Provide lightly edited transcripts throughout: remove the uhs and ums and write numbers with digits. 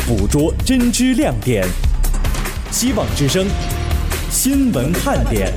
捕捉真知亮点。希望之声新闻看点。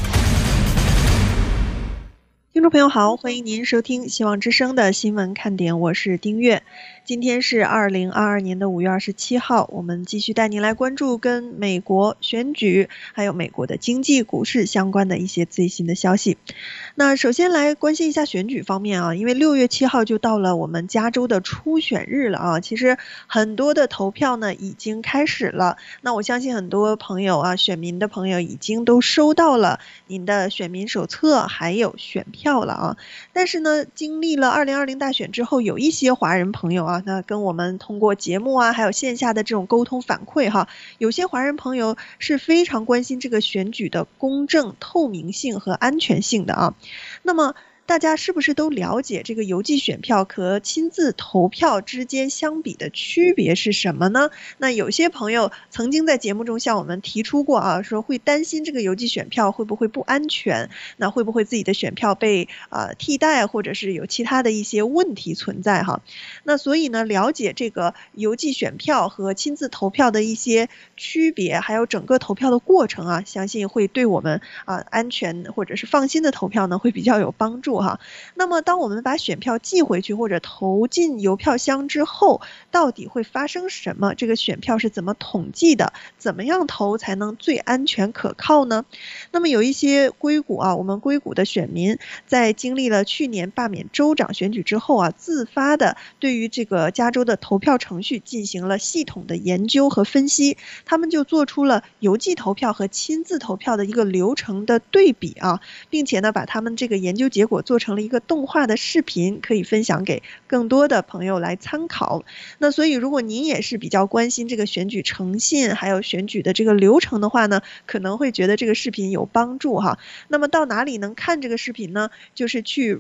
听众朋友好，欢迎您收听希望之声的新闻看点，我是丁月。今天是2022年的5月27号，我们继续带您来关注跟美国选举还有美国的经济股市相关的一些最新的消息。那首先来关心一下选举方面啊，因为6月7号就到了我们加州的初选日了啊，其实很多的投票呢已经开始了。那我相信很多朋友啊，选民的朋友已经都收到了您的选民手册还有选票了啊。但是呢，经历了2020大选之后，有一些华人朋友啊，那跟我们通过节目啊，还有线下的这种沟通反馈哈，有些华人朋友是非常关心这个选举的公正、透明性和安全性的啊。那么大家是不是都了解这个邮寄选票和亲自投票之间相比的区别是什么呢？那有些朋友曾经在节目中向我们提出过啊，说会担心这个邮寄选票会不会不安全，那会不会自己的选票被替代，或者是有其他的一些问题存在哈。那所以呢，了解这个邮寄选票和亲自投票的一些区别，还有整个投票的过程啊，相信会对我们安全或者是放心的投票呢会比较有帮助哈。那么当我们把选票寄回去或者投进邮票箱之后，到底会发生什么？这个选票是怎么统计的？怎么样投才能最安全可靠呢？那么有一些硅谷啊，我们硅谷的选民在经历了去年罢免州长选举之后啊，自发的对于这个加州的投票程序进行了系统的研究和分析，他们就做出了邮寄投票和亲自投票的一个流程的对比啊，并且呢，把他们这个研究结果做成了一个动画的视频，可以分享给更多的朋友来参考。那所以如果您也是比较关心这个选举诚信还有选举的这个流程的话呢，可能会觉得这个视频有帮助哈。那么到哪里能看这个视频呢？就是去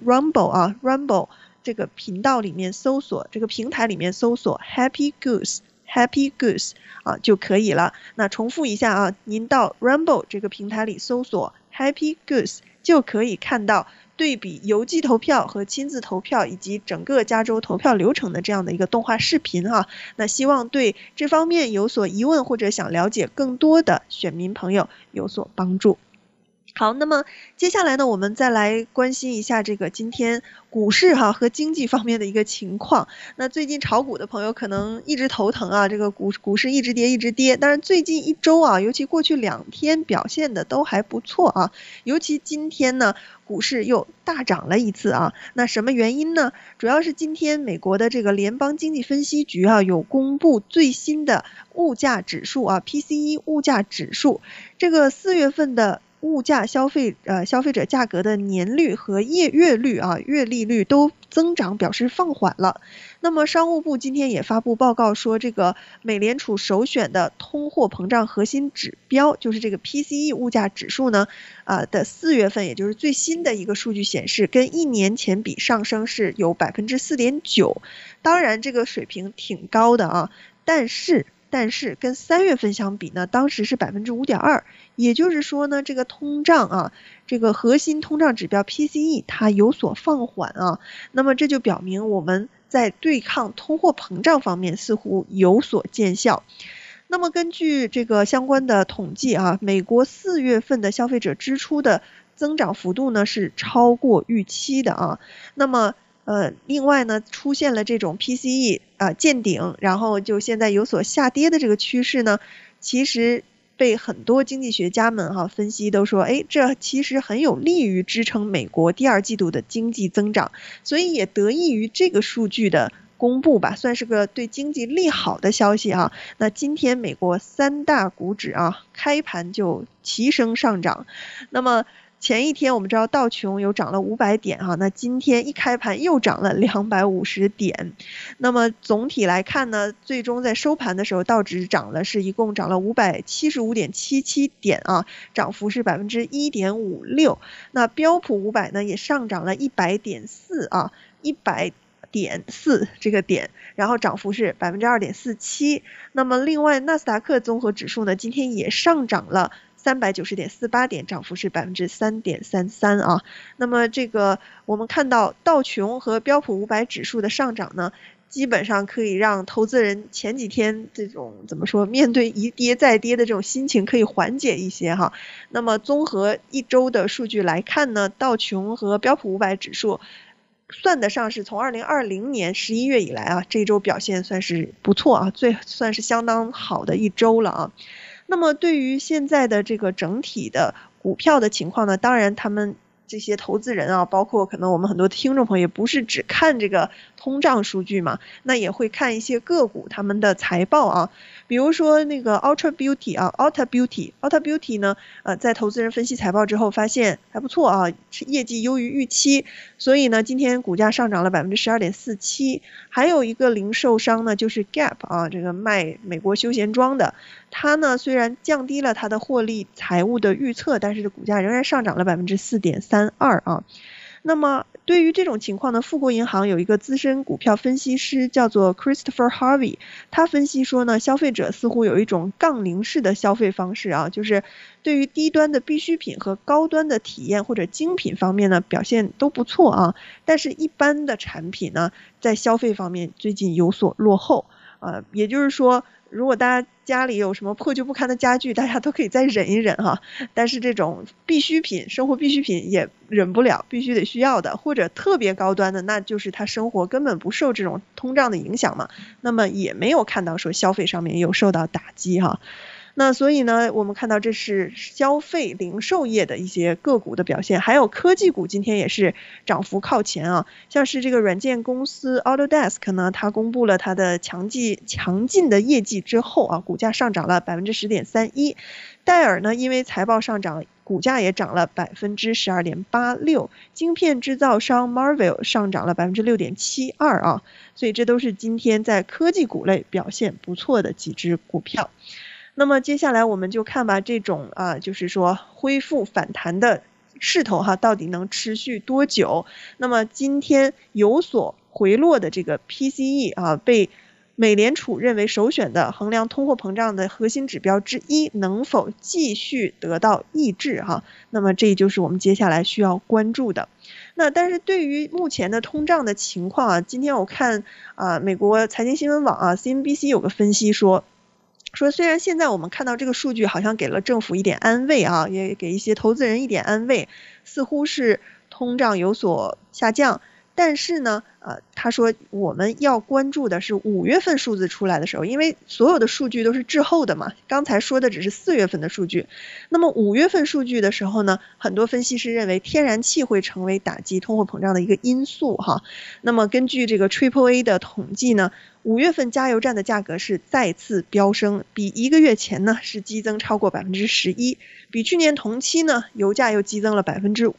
Rumble 这个频道里面搜索，这个平台里面搜索 Happy Goose 就可以了。那重复一下啊，您到 Rumble 这个平台里搜索 Happy Goose 就可以看到对比邮寄投票和亲自投票以及整个加州投票流程的这样的一个动画视频哈。那希望对这方面有所疑问或者想了解更多的选民朋友有所帮助。好，那么接下来呢，我们再来关心一下这个今天股市和经济方面的一个情况。那最近炒股的朋友可能一直头疼啊，这个股市一直跌，但是最近一周啊，尤其过去2天表现的都还不错啊，尤其今天呢，股市又大涨了一次啊。那什么原因呢？主要是今天美国的这个联邦经济分析局有公布最新的物价指数PCE 物价指数，这个4月份的物价消费者价格的年率和月利率都增长表示放缓了。那么商务部今天也发布报告说，这个美联储首选的通货膨胀核心指标，就是这个 PCE 物价指数呢的4月份，也就是最新的一个数据显示，跟1年前比上升是有 4.9%， 当然这个水平挺高的啊，但是跟3月份相比呢，当时是 5.2%， 也就是说呢，这个通胀这个核心通胀指标 PCE 它有所放缓啊。那么这就表明我们在对抗通货膨胀方面似乎有所见效。那么根据这个相关的统计美国4月份的消费者支出的增长幅度呢是超过预期的啊。那么另外呢，出现了这种 PCE 见顶，然后就现在有所下跌的这个趋势呢，其实被很多经济学家们分析都说，这其实很有利于支撑美国第2季度的经济增长，所以也得益于这个数据的公布吧，算是个对经济利好的消息啊。那今天美国3大股指开盘就齐声上涨，那么前一天我们知道道琼有涨了500点那今天一开盘又涨了250点。那么总体来看呢，最终在收盘的时候道指一共涨了575.77点涨幅是 1.56%。那标普500呢也上涨了100.4这个点，然后涨幅是 2.47%。那么另外纳斯达克综合指数呢今天也上涨了390.48点，涨幅是 3.33%。那么这个我们看到道琼和标普500指数的上涨呢， 基本上可以让投资人前几天这种怎么说，面对一跌再跌的这种心情可以缓解一些哈。那么综合一周的数据来看呢，道琼和标普500指数算得上是从2020年11月以来啊，这一周表现算是不错啊，算是相当好的一周了啊。那么对于现在的这个整体的股票的情况呢，当然他们这些投资人啊，包括可能我们很多听众朋友也不是只看这个通胀数据嘛，那也会看一些个股他们的财报啊，比如说那个 Ulta Beauty 呢，在投资人分析财报之后发现还不错啊，业绩优于预期，所以呢今天股价上涨了 12.47%。还有一个零售商呢，就是 Gap 啊，这个卖美国休闲装的，它呢虽然降低了它的获利财务的预测，但是股价仍然上涨了 4.32% 啊。那么对于这种情况呢，富国银行有一个资深股票分析师叫做 Christopher Harvey， 他分析说呢，消费者似乎有一种杠铃式的消费方式啊，就是对于低端的必需品和高端的体验或者精品方面呢，表现都不错啊，但是一般的产品呢，在消费方面最近有所落后。也就是说，如果大家家里有什么破旧不堪的家具，大家都可以再忍一忍哈。但是这种必需品，生活必需品也忍不了，必须得需要的，或者特别高端的，那就是他生活根本不受这种通胀的影响嘛。那么也没有看到说消费上面有受到打击哈。那所以呢，我们看到这是消费零售业的一些个股的表现，还有科技股今天也是涨幅靠前啊，像是这个软件公司 Autodesk 呢，它公布了它的强劲的业绩之后啊，股价上涨了 10.31%。戴尔呢，因为财报上涨，股价也涨了 12.86%。晶片制造商 Marvell 上涨了 6.72% 啊，所以这都是今天在科技股类表现不错的几只股票。那么接下来我们就看吧，这种就是说恢复反弹的势头哈，到底能持续多久？那么今天有所回落的这个 PCE 啊，被美联储认为首选的衡量通货膨胀的核心指标之一，能否继续得到抑制哈？那么这就是我们接下来需要关注的。那但是对于目前的通胀的情况啊，今天我看美国财经新闻网CNBC 有个分析说虽然现在我们看到这个数据好像给了政府一点安慰啊，也给一些投资人一点安慰，似乎是通胀有所下降，但是呢他说我们要关注的是5月份数字出来的时候，因为所有的数据都是滞后的嘛，刚才说的只是4月份的数据，那么5月份数据的时候呢，很多分析师认为天然气会成为打击通货膨胀的一个因素哈。那么根据这个 AAA 的统计呢，5月份加油站的价格是再次飙升，比1个月前呢是激增超过 11%， 比去年同期呢油价又激增了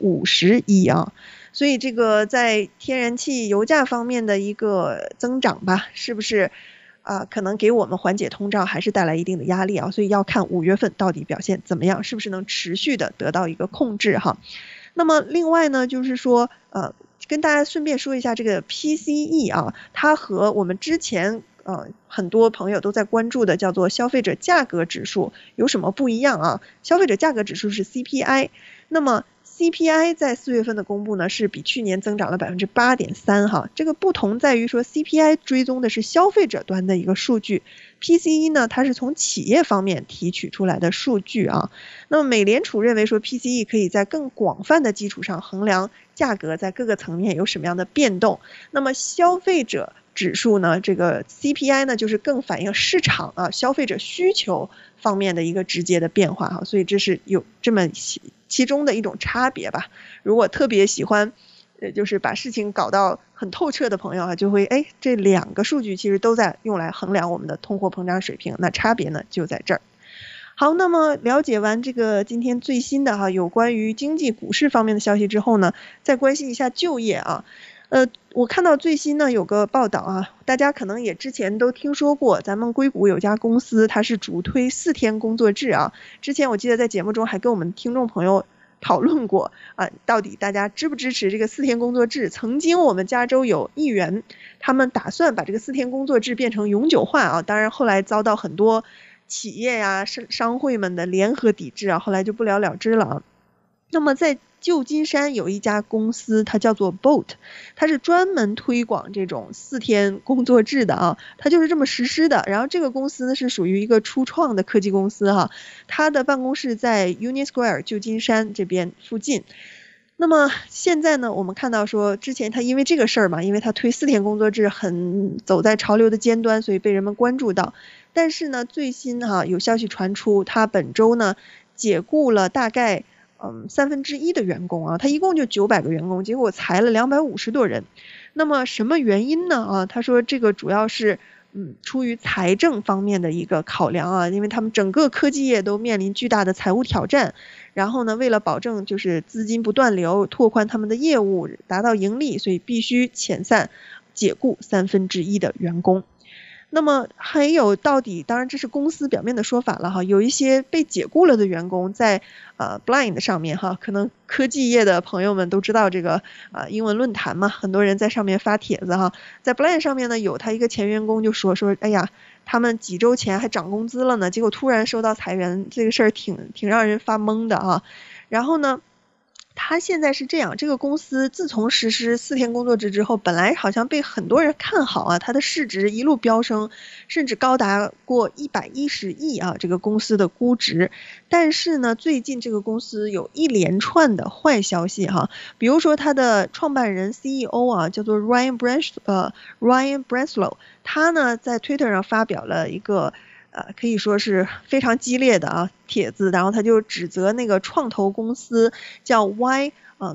51% 啊。所以这个在天然气油价方面的一个增长吧，是不是可能给我们缓解通胀还是带来一定的压力啊？所以要看5月份到底表现怎么样，是不是能持续的得到一个控制哈。那么另外呢，就是说跟大家顺便说一下这个 PCE 啊，它和我们之前很多朋友都在关注的叫做消费者价格指数有什么不一样啊？消费者价格指数是 CPI， 那么CPI 在4月份的公布呢，是比去年增长了 8.3% 哈。这个不同在于说 CPI 追踪的是消费者端的一个数据， PCE 呢它是从企业方面提取出来的数据啊。那么美联储认为说 PCE 可以在更广泛的基础上衡量价格在各个层面有什么样的变动。那么消费者指数呢，这个 CPI 呢就是更反映市场消费者需求方面的一个直接的变化哈，所以这是有这么其中的一种差别吧。如果特别喜欢就是把事情搞到很透彻的朋友就会这2个数据其实都在用来衡量我们的通货膨胀水平，那差别呢就在这儿。好，那么了解完这个今天最新的有关于经济股市方面的消息之后呢，再关心一下就业啊。我看到最新呢有个报道大家可能也之前都听说过，咱们硅谷有家公司它是主推4天工作制之前我记得在节目中还跟我们听众朋友讨论过到底大家支不支持这个4天工作制。曾经我们加州有议员他们打算把这个4天工作制变成永久化当然后来遭到很多企业呀商会们的联合抵制后来就不了了之了那么在旧金山有一家公司，它叫做 Bolt， 它是专门推广这种4天工作制的啊，它就是这么实施的。然后这个公司呢是属于一个初创的科技公司哈，它的办公室在 Union Square 旧金山这边附近。那么现在呢，我们看到说，之前他因为这个事儿嘛，因为他推4天工作制很走在潮流的尖端，所以被人们关注到。但是呢，最新有消息传出，他本周呢解雇了大概1/3的员工啊，他一共就900个员工，结果裁了250多人。那么什么原因呢？他说这个主要是出于财政方面的一个考量啊，因为他们整个科技业都面临巨大的财务挑战，然后呢，为了保证就是资金不断流，拓宽他们的业务，达到盈利，所以必须遣散解雇1/3的员工。那么还有当然这是公司表面的说法了哈，有一些被解雇了的员工在Blind 上面哈，可能科技业的朋友们都知道这个英文论坛嘛，很多人在上面发帖子哈，在 Blind 上面呢有他一个前员工就说哎呀，他们几周前还涨工资了呢，结果突然收到裁员，这个事儿挺让人发懵的啊。然后呢，他现在是这样，这个公司自从实施4天工作制之后，本来好像被很多人看好啊，它的市值一路飙升，甚至高达过110亿啊，这个公司的估值。但是呢，最近这个公司有一连串的坏消息哈，比如说他的创办人 CEO 啊，叫做 Ryan Breslow， 他呢在 Twitter 上发表了一个可以说是非常激烈的帖子，然后他就指责那个创投公司叫 Y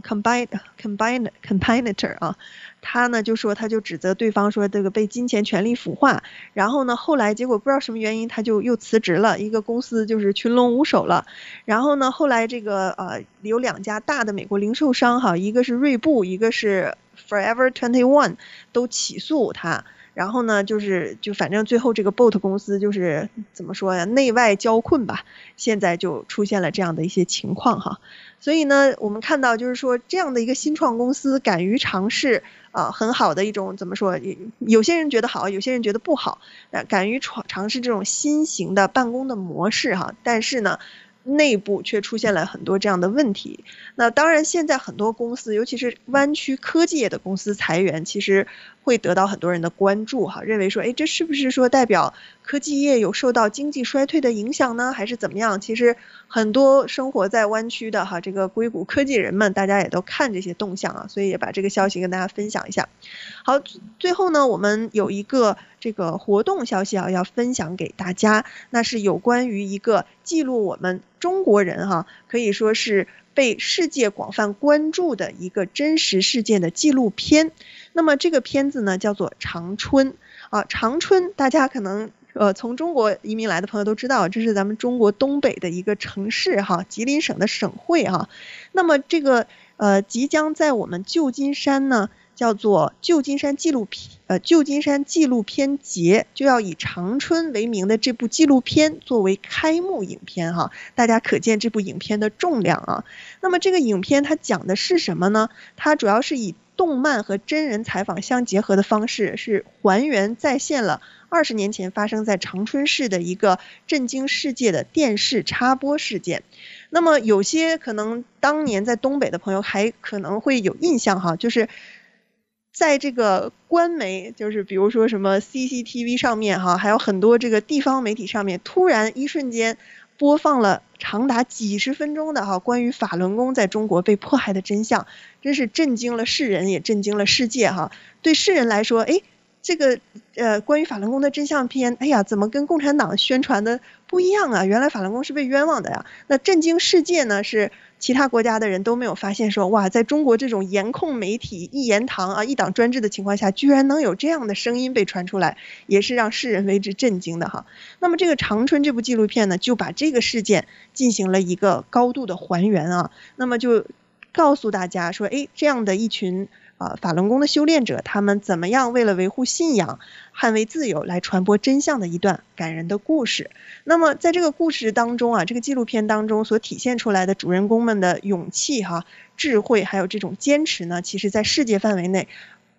Combinator 啊，他呢就说他就指责对方说这个被金钱权力腐化，然后呢后来结果不知道什么原因他就又辞职了，一个公司就是群龙无首了。然后呢后来这个有2家大的美国零售商哈，一个是锐步，一个是 Forever 21，都起诉他。然后呢，就反正最后这个 Bolt 公司就是怎么说呀，内外交困吧，现在就出现了这样的一些情况哈。所以呢，我们看到就是说这样的一个新创公司敢于尝试很好的一种怎么说，有些人觉得好，有些人觉得不好，敢于尝试这种新型的办公的模式哈，但是呢，内部却出现了很多这样的问题。那当然现在很多公司，尤其是湾区科技业的公司裁员，其实会得到很多人的关注哈，认为说这是不是说代表科技业有受到经济衰退的影响呢，还是怎么样？其实很多生活在湾区的这个硅谷科技人们，大家也都看这些动向啊，所以也把这个消息跟大家分享一下。好，最后呢，我们有一个这个活动消息要分享给大家，那是有关于一个记录我们中国人可以说是被世界广泛关注的一个真实事件的纪录片。那么这个片子呢叫做《长春》长春大家可能从中国移民来的朋友都知道，这是咱们中国东北的一个城市吉林省的省会那么这个即将在我们旧金山呢叫做旧金山纪录片节，就要以长春为名的这部纪录片作为开幕影片大家可见这部影片的重量那么这个影片它讲的是什么呢？它主要是以动漫和真人采访相结合的方式，是还原再现了20年前发生在长春市的一个震惊世界的电视插播事件。那么有些可能当年在东北的朋友还可能会有印象就是在这个官媒，就是比如说什么 CCTV 上面还有很多这个地方媒体上面，突然一瞬间播放了长达几十分钟的关于法轮功在中国被迫害的真相，真是震惊了世人，也震惊了世界对世人来说，这个关于法轮功的真相片，怎么跟共产党宣传的不一样啊？原来法轮功是被冤枉的呀。那震惊世界呢，是其他国家的人都没有发现说，哇，在中国这种严控媒体一言堂一党专制的情况下，居然能有这样的声音被传出来，也是让世人为之震惊的那么这个长春这部纪录片呢，就把这个事件进行了一个高度的还原那么就告诉大家说，这样的一群法轮功的修炼者，他们怎么样为了维护信仰、捍卫自由来传播真相的一段感人的故事。那么在这个故事当中这个纪录片当中所体现出来的主人公们的勇气智慧还有这种坚持呢，其实在世界范围内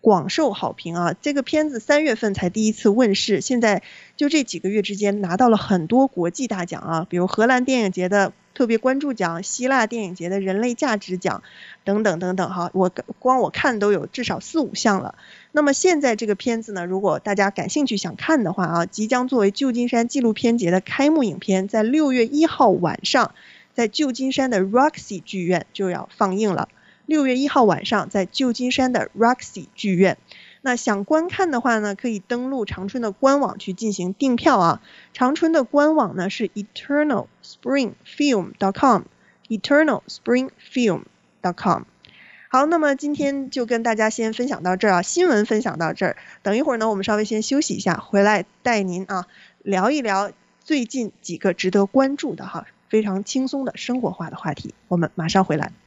广受好评啊。这个片子3月份才第一次问世，现在就这几个月之间拿到了很多国际大奖啊，比如荷兰电影节的特别关注奖、希腊电影节的人类价值奖等等等等哈，我看都有至少4、5项了。那么现在这个片子呢，如果大家感兴趣想看的话啊，即将作为旧金山纪录片节的开幕影片，在6月1号晚上，在旧金山的 Roxy 剧院就要放映了。6月1号晚上，在旧金山的 Roxy 剧院。那想观看的话呢，可以登录长春的官网去进行订票啊。长春的官网呢是 eternalspringfilm.com，eternalspringfilm.com。好，那么今天就跟大家先分享到这儿啊，新闻分享到这儿。等一会儿呢，我们稍微先休息一下，回来带您聊一聊最近几个值得关注的非常轻松的生活化的话题。我们马上回来。